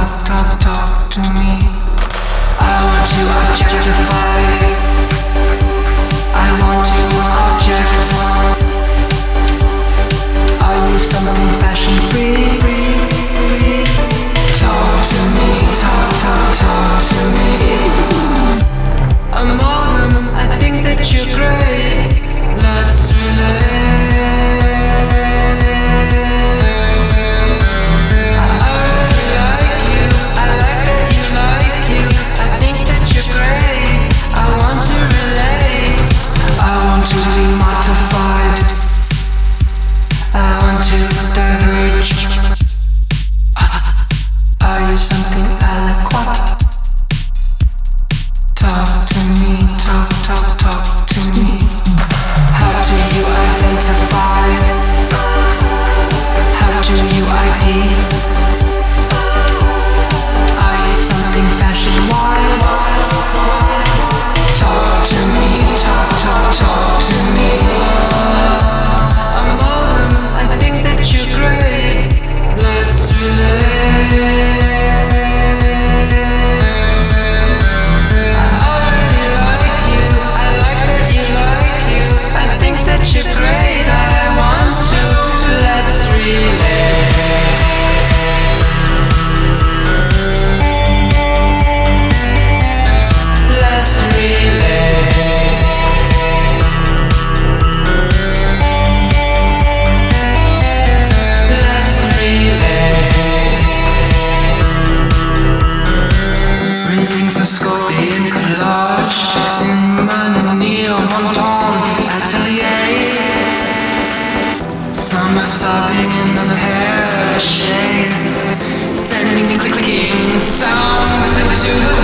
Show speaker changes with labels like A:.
A: talk to me. I want to objectify. I want to object. Are you something fashion free? Talk to me, talk to me. Amalgam, I think that you're great. Let's relate. Are you something eloquent? Talk to me, talk to me. How do you identify? How do you ID? Are you something fashion-wide? Talk to me, talk to me. Amalgam, I think that you're great. Let's relate. You're great, I want to, let's relate. Let's relate. Let's relate. Readings of Scorpion collage in Mananeo Monton Atelier. Summer sobbing in the hair shades, sending clicking sounds into the